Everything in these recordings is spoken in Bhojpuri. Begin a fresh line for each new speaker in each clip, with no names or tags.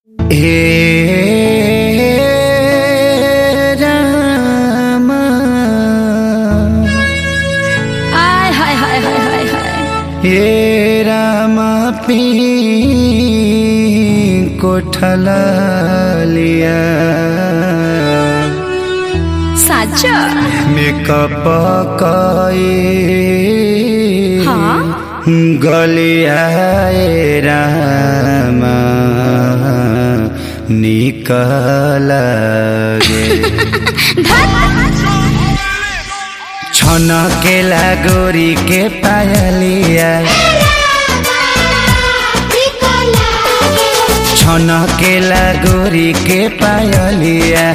रामा
आय हाय हाय हाय हाय हाय
हे रामा पी कोठला लिया
साचा
मेकअप कई
हाँ
गलिया रामा निकल गे छन के लागोरी के पायलिया छन के लागोरी के पायलिया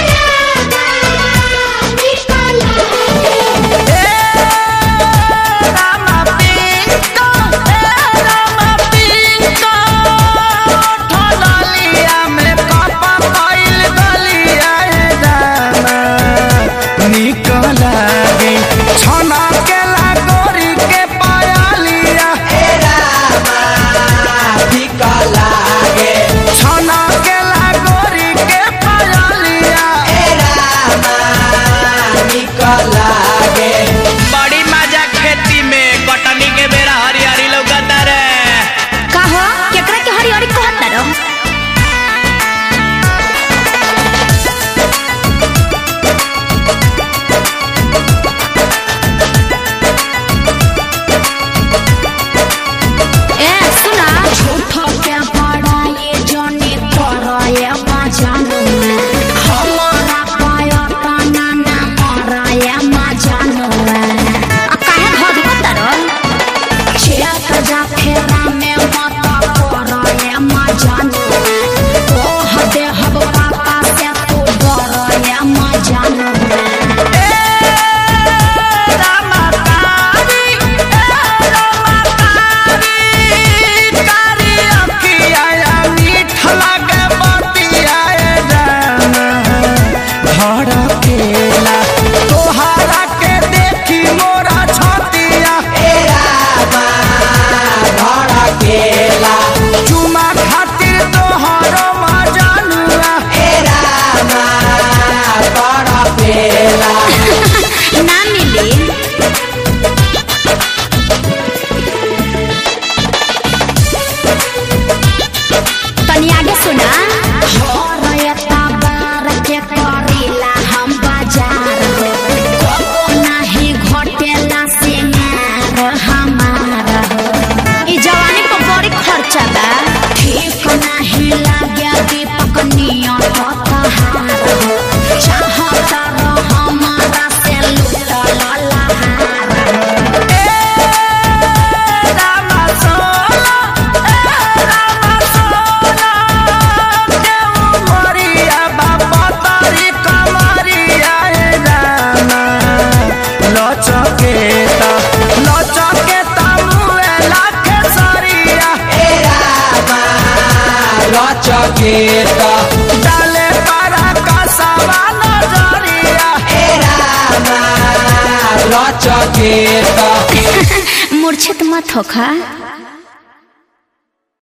डाले पारा का सवाल नजरिया
मूर्छित मत होखा।